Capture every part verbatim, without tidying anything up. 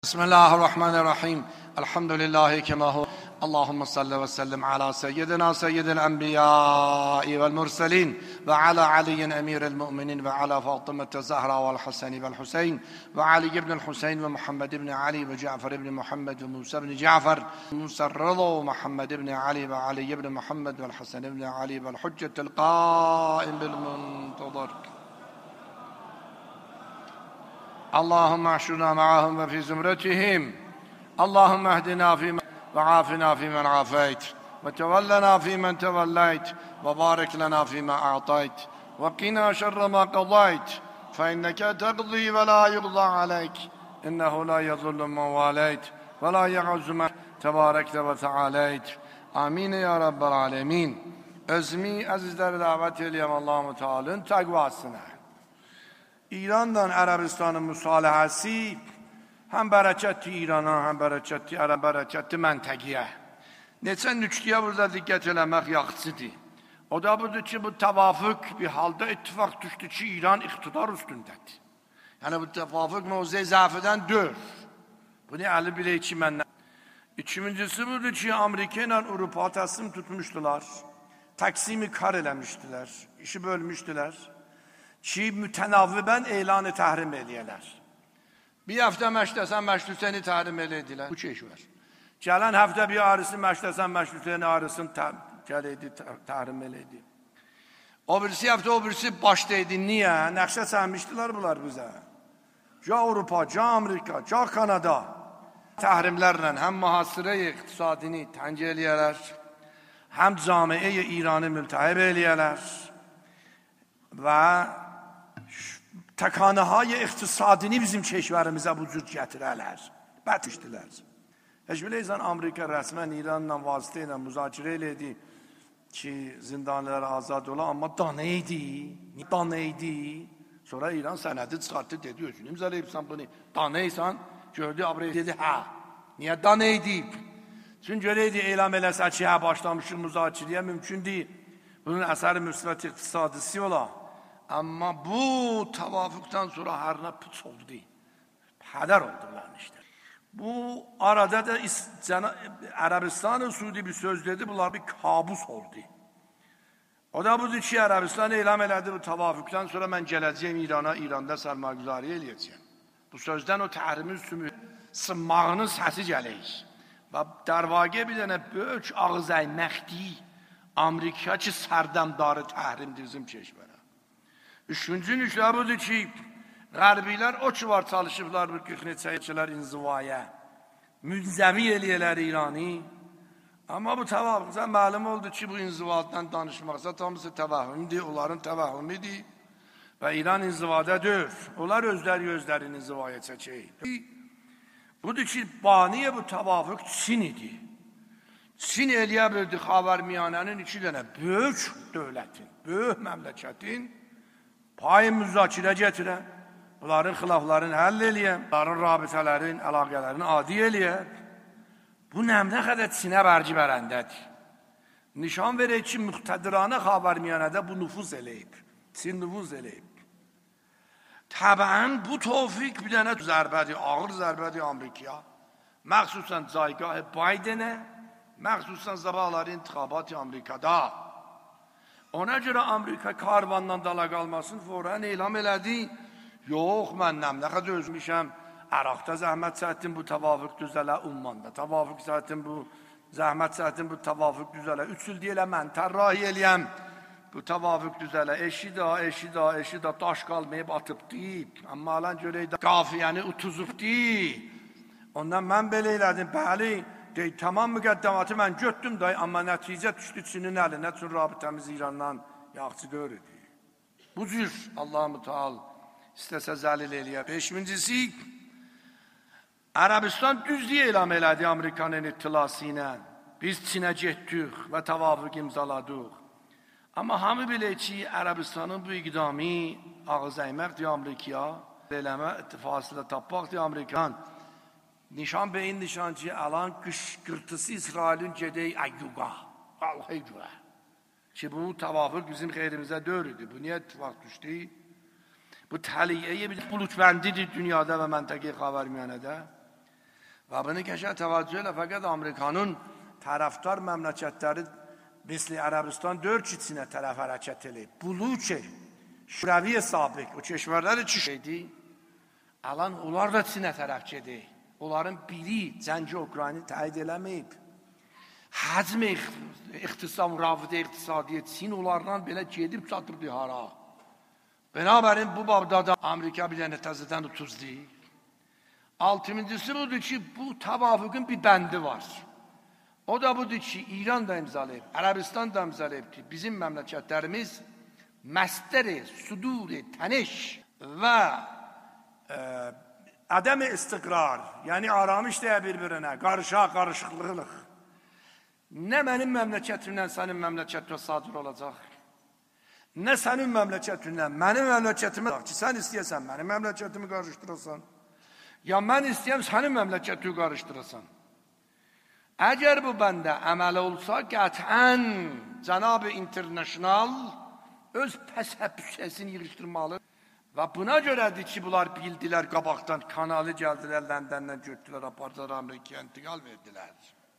بسم الله الرحمن الرحيم الحمد لله كما هو اللهم صل وسلم على سيدنا سيد الأنبياء والمرسلين وعلى علي أمير المؤمنين وعلى فاطمة الزهراء والحسن والحسين وعلي بن الحسين ومحمد بن علي وجعفر بن محمد وموسى بن جعفر موسى الرضا ومحمد بن علي وعلي بن محمد والحسن بن علي والحجة القائم بالمنتظر. اللهم احشرنا معهم وفي زمرتهم. اللهم اهدنا فيمن وعافنا فيمن عافيت وتولنا فيمن توليت وبارك لنا فيما أعطيت وقنا شر ما قضيت فإنك تقضي ولا يقضى عليك إنه لا يذل من واليت ولا يعز من تباركت وتعاليت. آمين يا رب العالمين. Özmi azizleri davet edeyim Allah-u Teala'nın takvasına. İran'dan Arabistan'ın müsalahası hem bereketi İran'a hem bereketi Arab bereketi mentekiye. Neçen nüçkiye burada dikkat eləmək yaxşıdır. O da budur ki bu tevafuk bir halde ittifak düştü ki İran iktidar üstündedir. Yani bu tevafuk mevzi zafeden dör. Bunu Ali bile içi menden. İkincisi budur ki Amerika ile Avrupa teslim tutmuştular. Taksimi kar eləmiştiler. İşi bölmüştüler. Ki mütenavviben elanı tahrim eləyələr. Bir hafta məşləsən məşlüsəni tahrim elədilər. Bu çeşi var. Gələn hafta bir arısı məşləsən məşlüsəni arısını gələydi, tahrim eləydi. O birisi hafta o birisi başlaydı. Niyə? Nəqşə çəkmişdilər bunlar bizə. Ca Avrupa, ca Amerika, ca Kanada. Tahrimlərlə həm mühasirə-i iqtisadini təncə eləyələr, həm camiə-i İranı mültəhib eləyələr və təkanəhay iqtisadini bizim keşvərimizə bu cür gətirərlər, bətişdilər. Heç biləysən, Amerika rəsmən İranla vasitə ilə müzakirə elədi ki, zindanlar azad ola, amma dana idi, dana idi. Sonra İran sənədi çıxartdı, dedi, özünü imzalayıbsan bunu, danaysan, gördü, Abrey dedi, hə, niyə dana idi? Çünki görəydi, elam eləsə ki, hə, başlamışıq müzakirəyə, mümkün deyil. Bunun əsəri müsbət iqtisadisi ola. Ama bu tavafuktan sonra harına pıç oldu. Heder oldular işte. Bu arada da Arabistan-ı Suudi bir söz dedi. Bunlar bir kabus oldu. O da budur ki Arabistan eylem elədi bu tavafuktan sonra mən gələcəyim İrana, İranda sərmagüzari eləyəcəyim. Bu sözdən o təhrimin sınmağının səsi gələyik. Və dərvaqə bir dənə böyük ağız əyməkdir. Amerika ki sərdəmdarı təhrimdir bizim keşvərə. Üçüncü nüklə budur ki, Qərbiler o ki var çalışıblar bu qırxneçəyçilər inzivaya. Münzəvi eləyələr İrani. Amma bu təvahümsə məlum oldu ki, bu inzivadan danışmaqsa tamısı təvahümdir, onların təvahümüdür. Və İran inzivada deyil. Onlar özləri özlərini inzivaya çəkir. Budur ki, baniyə bu təvafuk Çin idi. Çin eləyə bildi Xavərmiyanənin iki dənə böyük dövlətin, böyük məmləkətin payı müzakirə gətirə, bunların xilaflarını həll eləyə, bunların rabitələrin, əlaqələrini adi eləyə. Bu nəmdə qədər Çinə bərci bərəndədir. Nişan verək ki, müqtədiranə Xavərmiyanədə bu nüfuz eləyib. Çin nüfuz eləyib. Təbəən bu tevfik bir dənə zərbədir, ağır zərbədir Amerikaya. Məxsusən caygah Bidenə, məxsusən zabahları intixabat Amerikada. Ona görə Amerika karvandan dala qalmasın, forən elam elədi. Yox, mən nəmlə qədər özmüşəm. Əraqda zəhmət çəkdim, bu təvafuk düzələ, Ummanda təvafuk çəkdim, bu zəhmət çəkdim, bu təvafuk düzələ. Üç il deyilə mən tərrahi eləyəm, bu təvafuk düzələ. Eşi da, eşi da, eşi da, daş qalmayıb atıb deyib. Amma alən görək də qafiyəni utuzub deyib. Ondan mən belə elədim, bəli. Deyil, tamam müqəddəmatı mən götdüm day, amma nəticə düşdü Çinin əlinə, çünki rabitəmiz İrandan yaxçı görürdü. Bu cür Allah-u Teala istəsə zəlil eləyə. Beşincisi, Ərəbistan düzlüyə elam elədi Amerikanın ittilası ilə. Biz Çinə getdik və təvafuk imzaladıq. Amma hamı bilir ki, Ərəbistanın bu iqdamı ağız əyməkdir Amerikaya, eləmə fasilə tapmaqdır Amerikan. Nişan beyin nişan ki, alan qışqırtısı İsrail'in gedək əyyuqa, qalxıyca. Ki bu təvafuk bizim xeyrimizə dörüdür. Bu niyə ittifak düşdü? Bu təliyyəyə bir bulutbəndidir dünyada və məntəqə Xavərmiyanədə. Və bunu keçə təvəccüh ilə fəqət Amerikanın tərəfdar məmləkətləri misli Ərəbistan dörd içinə tərəf hərəkət edib. Buluçe, Şuraviye sabiq, o keşverləri çi şeydi? Alan onlar da Çinə tərəf gedir. Onların biri Cəngi Ukrayni təyid eləməyib. Həcm ixtisam, rabitə iqtisadiyyət Çin onlardan belə gedib çatırdı hara. Binabərin bu babda da Amerika bir dənə təzədən otuz deyil. Altıncısı budur ki, bu təvafüqün bir bəndi var. O da budur ki, İran da imzalayıb, Ərəbistan da imzalayıb ki, bizim məmləkətlərimiz məstəri, suduri, təniş və e, ədəm-i istiqrar, yəni aramış deyə bir-birinə, qarışa, qarışıqlıq. Nə mənim məmləkətimdən sənin məmləkətinə sadir olacaq, nə sənin məmləkətindən mənim məmləkətimə ki, sən istəyəsən mənim məmləkətimi qarışdırasan, ya mən istəyəm sənin məmləkətini qarışdırasan. Əgər bu bəndə əməl olsa, qətən Cənab-ı İnternational öz pəs-həpsəsini yığışdırmalı və buna görədir ki, bunlar bildilər qabaqdan, kanalı gəldilər, Ləndəndən götdülər, apardılar, Amerikaya intiqal verdilər.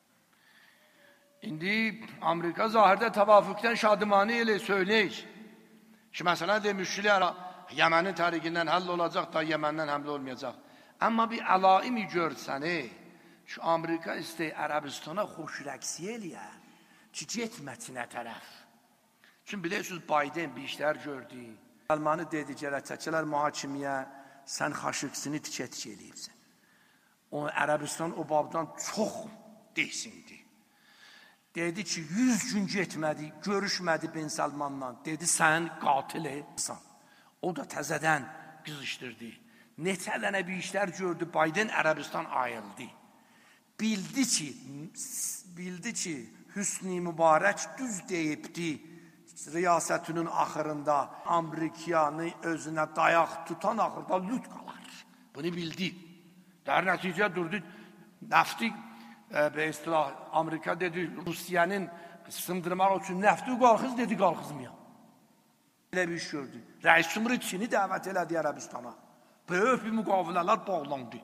İndi Amerika zahirdə təvafüqdən şadımani ilə söyləyir ki, məsələn demişlər, Yəmənin təriqindən həll olacaq da Yəməndən həmlə olmayacaq. Amma bir əlaimi görsəni ki, Amerika istəyi Ərəbistana xoş rəqsiyə eləyər ki, getmə Çinə tərəf. Çünki bilirsiniz, Biden bir işlər gördü. Almanı dedi, gələ çəkilər mühakimiyə, sən xaşıqsını tikə-tikə eləyirsən. O, Ərəbistan o babdan çox deysindi. Dedi ki, yüz gün getmədi, görüşmədi Ben Salmanla. Dedi, sən qatil etsən. O da təzədən qızışdırdı. Neçə dənə bir işlər gördü, Biden Ərəbistan ayıldı. Bildi ki, bildi ki, Hüsnü Mübarək düz deyibdi. Riyasətinin axırında Amerikanı özünə dayaq tutan axırda lüt qalar. Bunu bildi. Dər nəticə durdu, nəfti, be istilah, Amerika dedi, Rusiyanın sındırmaq üçün nəfti qalxız, dedi qalxızmıyam. Belə bir iş gördü. Rəis Cumhur Çini dəvət elədi Ərəbistana. Böyük bir müqavilələr bağlandı.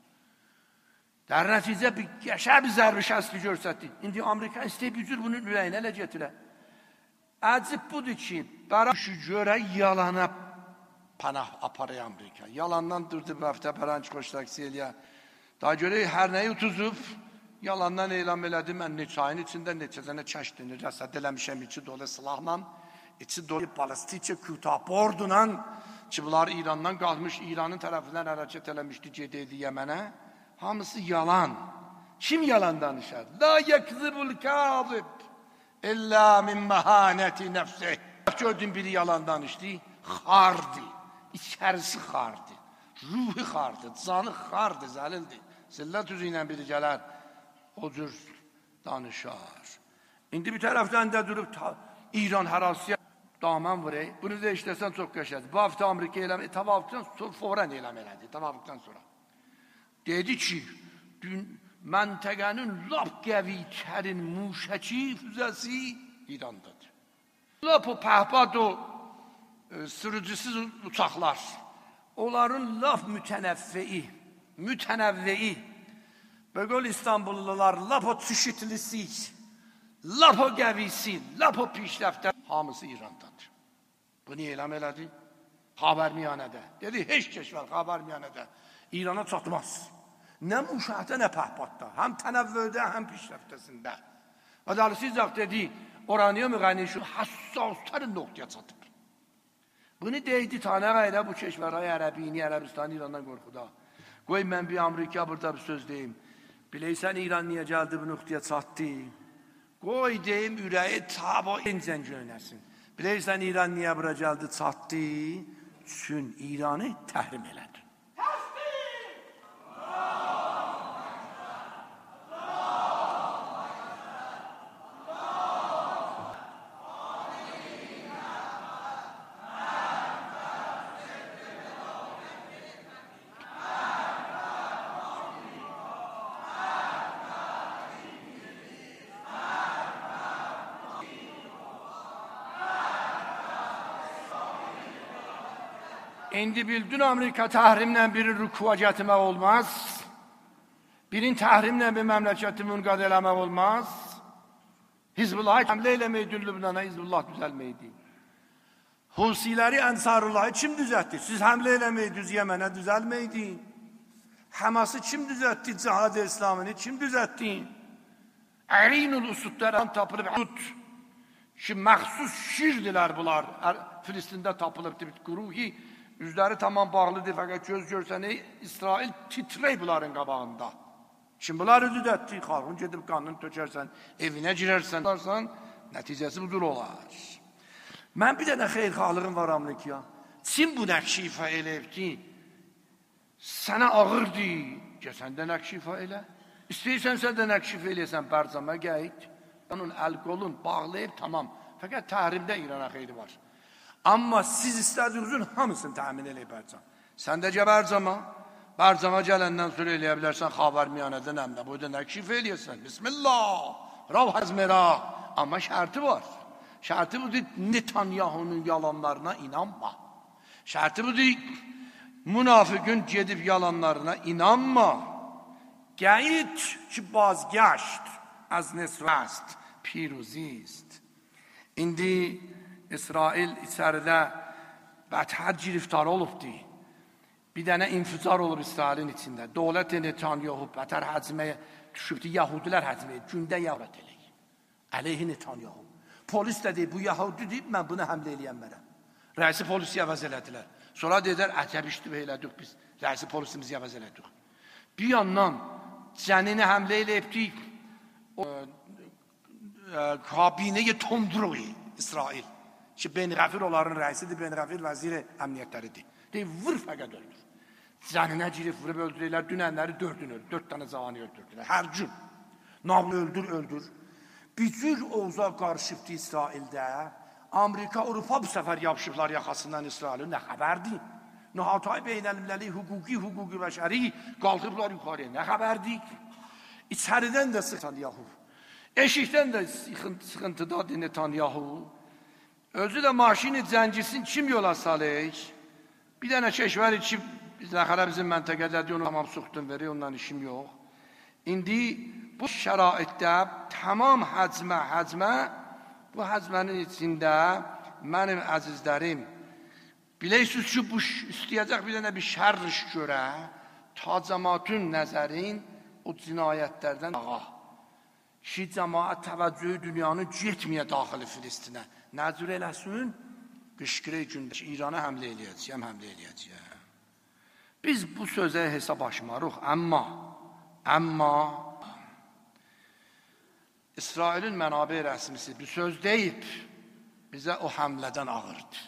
Dər nəticə bir qəşəng bir zərbi şəsli görsətdi. İndi Amerika istəyib bücür bunun ürəyinə elə gətirə. Əcib budur ki, bərabüşü görə yalana panah aparı Amerika. Yalandan durdu bu həftə pərənç qoştaksi eləyə. Daha görə hər nəyi utuzub, yalandan eylem elədi. Mən neçə ayın içində neçəzənə çəşdini rəsəd eləmişəm içi dolu silahla, içi dolu balistikçi küta borduna ki, bunlar İrandan qalmış, İranın tərəfindən hərəkət eləmişdi, gedəydi Yəmənə. Hamısı yalan. Kim yalan danışar? La yekzibul kazib illa min mehaneti nefsi. Gördüm biri yalan danıştı. Xardı. İçərisi xardı. Ruhi xardı. Canı xardı. Zəlildi. Zillət üzü ilə biri gələr. O cür danışar. İndi bir tərəfdən də durub İran hərasiyə damən vurayım. Bunu da işləsən çox qəşədir. Bu hafta Amerika eləmə. Tavafdan sonra forən eləmə elədi. Tavafdan sonra. Dedi ki, dün məntəqənin lap qəvi kərin muşəki füzəsi İrandadır. Lap o pəhbad o e, sürücüsüz uçaqlar. Onların lap mütənəvvəi, mütənəvvəi. Bəqol İstanbullular lap o çüşitlisi, lap o qəvisi, lap o pişləftə. Hamısı İrandadır. Bunu eyləm elədi. Xəbərmiyanədə. Dedi, heç keşvər xəbərmiyanədə. İrana çatmaz. Nə müşahətə, nə pəhbadda. Həm tənəvvödə, həm pişləftəsində. Və dalısıyacaq dedi, oraniya müğəni şu hassasların noktaya çatır. Bunu deydi tanəq elə bu keşvərə Ərəbini, Ərəbistan, İrandan qorxuda. Qoy mən bir Amerika burada bir söz deyim. Biləysən İran niyə gəldi bu noktaya çatdı? Qoy deyim, ürəyi tabo incən göynəsin. Biləysən İran niyə bura gəldi çatdı? Çün İranı təhrim elədi. İndi bildin Amerika tahrimlə biri rükuva gətirmək olmaz. Birin tahrimle bir memleketi münqad eləmək olmaz. Hizbullah'a hamle eləmeydi, Lübnan'a Hizbullah düzelmeydi. Husileri, Ensarullah'ı kim düzeltti? Siz hamle eləmeydiniz, Yemen'e düzelmeydi. Hamas'ı kim düzeltti? Cihad-ı İslam'ını kim düzeltti? Erinul Usud'dan tapılıb Usud ki, məxsus şirdiler bunlar. Filistin'de tapılıbdı bir gruhi. Üzləri tamam bağlıdır, fakat göz görsəni İsrail titrey bunların qabağında. Şimdi bunları düzeltti. Xalqın gedib qanını tökərsən, evinə girərsən, nəticəsi budur olar. Mən bir dənə xeyirxalığım var Amerikaya. Kim bu nəkşifə eləyib ki, sənə ağırdır, ki, sən də nəkşifə elə. İstəyirsən, sən də nəkşifə eləyəsən, bərzama qəyid. Onun əl-qolun bağlayıb, tamam. Fəqət təhrimdə İrana xeyri var. Amma siz istədiyinizin hamısını təmin eləyib bərzam. Sən də gəl bərzama. Bərzama gələndən sonra eləyə bilərsən, xavərmiyanədən həm də. Bu da nəkşifə eləyəsən. Bismillah, rav həzmera. Amma şərti var. Şərti budur, Netanyahu'nun yalanlarına inanma. Şərti budur, münafıqın gedib yalanlarına inanma. Qəyid ki, bazgəşt, az nesvəst, piruzist. İndi İsrail içəridə bətər giriftar olubdur. Bir dənə infizar olub İsrailin içində. Dövlət Netanyahu bətər həcməyə düşübdür, Yahudilər həcməyə, gündə yavrat eləyir. Əleyhi Netanyahu. Polis də deyib, bu Yahudi deyib, mən bunu həmlə eləyənmərəm. Rəisi polisi əvəz elədilər. Sonra dedilər, əcəb işdir elədik biz. Rəisi polisimizi əvəz elədik. Bir yandan cənini həmlə eləyibdik, kabineye Tondro'yu İsrail. Ki Ben Gafir onların rəisidir, Ben Gafir vəziri əmniyyətləridir. Deyib, vur fəqət öldür. Cəninə girib, vurub öldürürlər, dünənləri dördün öldür, dörd tane zavanı öldürdülər. Hər gün. Nağlı öldür, öldür. Bir cür oğuza qarışıbdı İsraildə. Amerika, Avrupa bu səfər yapışıblar yaxasından İsrailin. Nə xəbərdir? Nühatay beynəlimləli, hüquqi, hüquqi bəşəri qaldıblar yuxarıya. Nə xəbərdik? İçəridən də Netanyahu. Eşikdən də sıxıntıdadır Netanyahu. Özü də maşini zəncisin kim yola salır? Bir dənə keşvər içib, Zəxərə bizim məntəqədədir, onu tamam suxtun verir, ondan işim yox. İndi bu şəraitdə tamam həcmə, həcmə, bu həcmənin içində mənim əzizlərim, bilirsiniz ki, bu istəyəcək bir dənə bir şər iş görə, ta cəmatün nəzərin o cinayətlərdən ağa. Ki, cəmaət təvəccühü dünyanın getməyə daxili Filistinə. Nəzür eləsin, qışqırı gündə ki, İrana həmlə eləyəcəyəm, həmlə eləyəcəyəm. Biz bu sözə hesab açmarıq, amma, amma, İsrailin mənabə rəsmisi bir söz deyib, bizə o həmlədən ağırdır.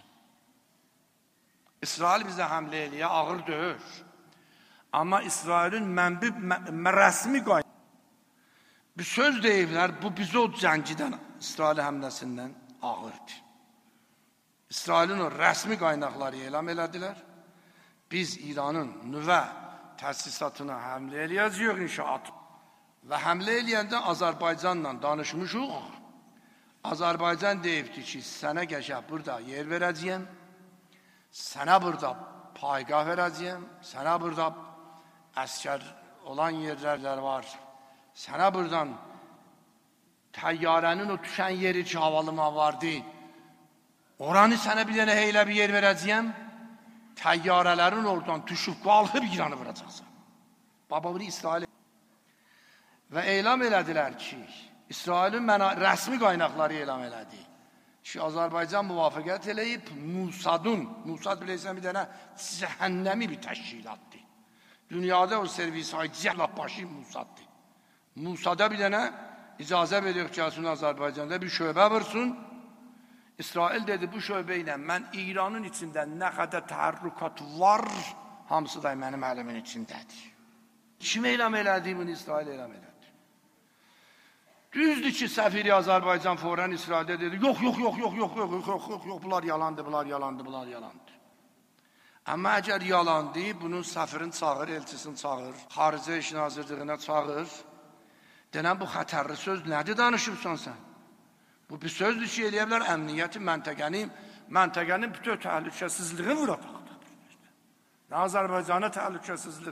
İsrail bizə həmlə eləyə ağır döyür. Amma İsrailin mənbi, rəsmi qaynağı. Bir söz deyiblər, bu bizə o cəngidən, İsrail həmləsindən ağırdır. İsrailin o rəsmi qaynaqları elam elədilər. Biz İranın nüvə təsisatına həmlə eləyəcəyik inşaat. Və həmlə eləyəndə Azərbaycanla danışmışıq. Azərbaycan deyibdir ki, sənə gəşək burada yer verəcəyəm, sənə burada paygah verəcəyəm, sənə burada əskər olan yerlər var, sənə buradan təyyarənin o düşən yeri ki, havalıma vardı, oranı sənə bir dənə heylə bir yer verəcəyəm, təyyarələrin oradan düşüb qalxıb İranı vuracaqsan. Baba bunu İsrail və elam elədilər ki, İsrailin rəsmi qaynaqları elam elədi ki, Azərbaycan müvafiqət eləyib Musadun, Musad bilirsən bir dənə cəhənnəmi bir təşkilatdır. Dünyada o servis hay cəhlat başı Musaddır. Musada bir dənə icazə verir ki, Azərbaycanda bir şöbə vursun. İsrail dedi, bu şöbə ilə mən İranın içində nə qədər təharrükat var, hamısı da mənim əlimin içindədir. Kim elam elədi bunu? İsrail elam elədi. Düzdür ki, səfiri Azərbaycan forən İsraildə dedi, yox, yox, yox, yox, yox, yox, yox, yox, yox, yox, bunlar yalandı, bunlar yalandı, bunlar yalandı. Amma əgər yalandı, bunun səfirin çağır, elçisini çağır, xaricə iş nazirliyinə çağır, denən bu xətərli söz nədir danışıbsan sən? Bu bir sözdür ki, eləyə bilər əmniyyəti, məntəqənin, məntəqənin bütün təhlükəsizliğini vuracaqdır. Azərbaycana təhlükəsizlik.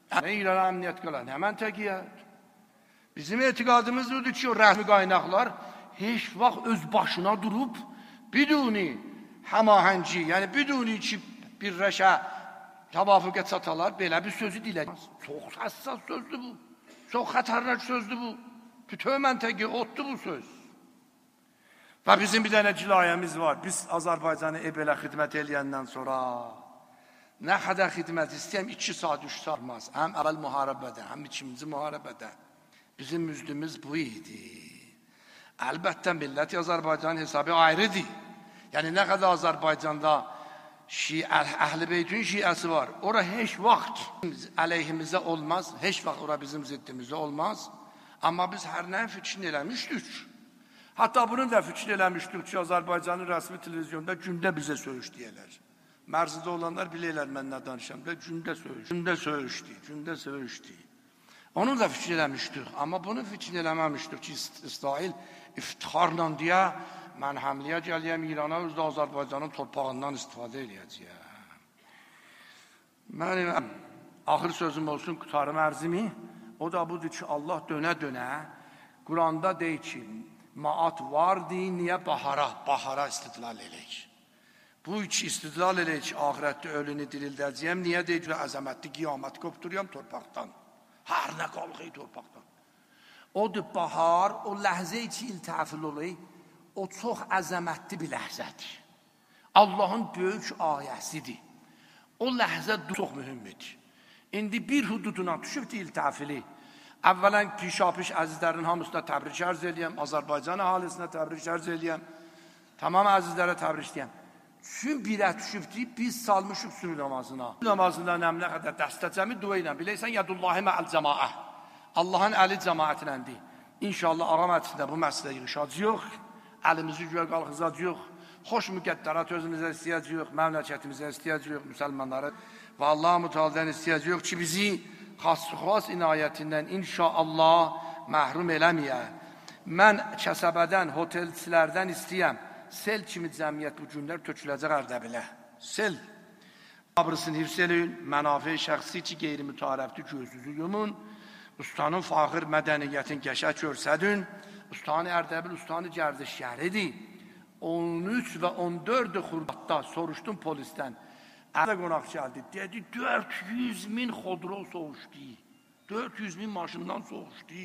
Ne İran'a emniyet kalan hemen tekiyat. Bizim etiqadımız odur ki, o rəsmi qaynaqlar heç vaxt öz başına durub, biduni həmahəngi, yəni biduni ki, birləşə, təvafüqə çatalar, belə bir sözü dilə. Çox həssas sözdür bu. Çox xətərnak sözdür bu. Bütün məntəqi otdur bu söz. Və bizim bir dənə cilayəmiz var. Biz Azərbaycanı e belə xidmət eləyəndən sonra nə qədər xidmət istəyəm, iki saat, üç saat olmaz. Həm əvvəl müharibədə, həm ikinci müharibədə. Bizim müzdümüz bu idi. Əlbəttə milləti Azərbaycan hesabı ayrıdır. Yəni nə qədər Azərbaycanda Şiə, Əhl-i Beytün şiəsi var. Ora heç vaxt əleyhimizə olmaz, heç vaxt ora bizim ziddimizə olmaz. Amma biz hər nəyin fikrini eləmişdik. Hatta bunun da fikrini eləmişdik ki, Azərbaycanın rəsmi televizyonda gündə bizə söyüş deyələr. Mərzidə olanlar bilirlər mən nə danışam da, gündə söyüş, gündə söyüşdü, gündə söyüşdü. Onu da fikir eləmişdik, amma bunu fikir eləməmişdik ki, İsrail iftixarla deyə, mən həmliyə gəliyəm İrana, özdə Azərbaycanın torpağından istifadə eləyəcəyəm. Mənim axır sözüm olsun, qutarım ərzimi, o da budur ki, Allah dönə-dönə, Quranda deyir ki, maat vardı, niyə bahara, bahara istidlal eləyik. Bu iki istidlal eləyik, ahirətdə ölünü dirildəcəyəm, niyə deyir ki, əzəmətli qiyamət qopturuyam torpaqdan. Hər nə qalxıyı torpaqdan. Odur bahar, o ləhzə ki iltihafil olayı, o çox əzəmətli bir ləhzədir. Allahın böyük ayəsidir. O ləhzə çox mühümdür. İndi bir hududuna düşübdür iltihafili. Əvvələn pişapiş əzizlərin hamısına təbrik ərz eləyəm, Azərbaycan əhalisinə təbrik ərz eləyəm, tamam əzizlərə təbrik eləyəm. Sün birə düşübdür, biz salmışıq sünü namazına. Sünü namazında nəmlə qədər dəstəcəmi dua ilə, biləysən, yadullahi mə'əl cəmaə. Allahın əli cəmaətinəndir. İnşallah ağa məclisində bu məsələ yığışacaq, əlimizi güyə qalxızacaq, xoş müqəddərat özümüzə istəyəcək, məmləkətimizə istəyəcək, müsəlmanları və Allah mütəaldən istəyəcək ki, bizi xas-xas inayətindən inşallah məhrum eləməyə. Mən kəsəbədən, hotelçilərdən istəyəm, sel kimi cəmiyyət bu günlər töküləcək Ərdəbilə. Sel. Abrısını hifz eləyin, mənafi şəxsi ki, qeyri-mütarəfli gözünüzü yumun, ustanın fağır mədəniyyətin qəşək görsədün, ustanı Ərdəbil, ustanı gərdişgəridir. on üç və on dörd xurbatda soruşdum polisdən. Əvvə qonaq gəldi, dedi, dörd yüz min xodro soğuşdu. dörd yüz min maşından soğuşdu.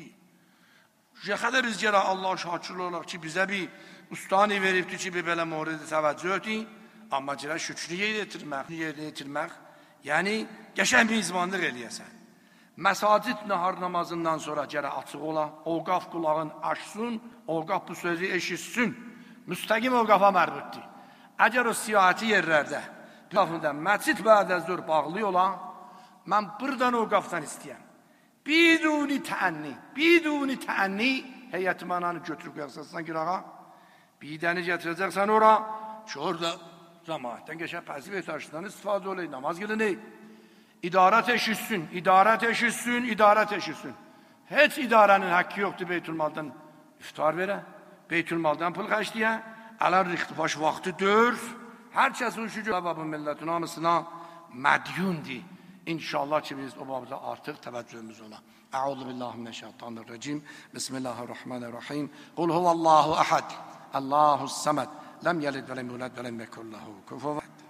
Şəxədə biz gərək Allah şakir olaq ki, bizə bir ustanı veribdir ki, bir belə moridə təvəccühdür. Amma gərək şükrü yetirmək, yerini yetirmək, yəni qəşən bir izmanlıq eləyəsən. Məsacid nahar namazından sonra gərək açıq ola, ovqaf qulağın açsın, ovqaf bu sözü eşitsin. Müstəqim ovqafa mərbutdur. Əgər o siyahəti yerlərdə, məscid bədə zör bağlı ola, mən buradan ovqafdan istəyəm. Biduni təənni, biduni təənni, heyəti mənanı götürüb yaxsasına qırağa, bir dəni gətirəcəksən ora, ki orada cəmaətdən geçən pəsiv etaşından istifadə olayı, namaz qılını, idarət eşitsin, idarət eşitsin, idarət eşitsin. Heç idarənin haqqı yoxdur Beytülmaldan iftar verə, Beytülmaldan pul xərcləyə, ələn rixtifaş vaxtı dör, hər kəsin şu bu millətin hamısına mədyundir. İnşallah ki biz o babda artıq təvəccühümüz ola. Əuzu billahi mineşşeytanirracim. Bismillahirrahmanirrahim. Qul huvallahu əhəd. Allahus saməd. Ləm yəlid və ləm yulad və ləm yekun lehu kufuven.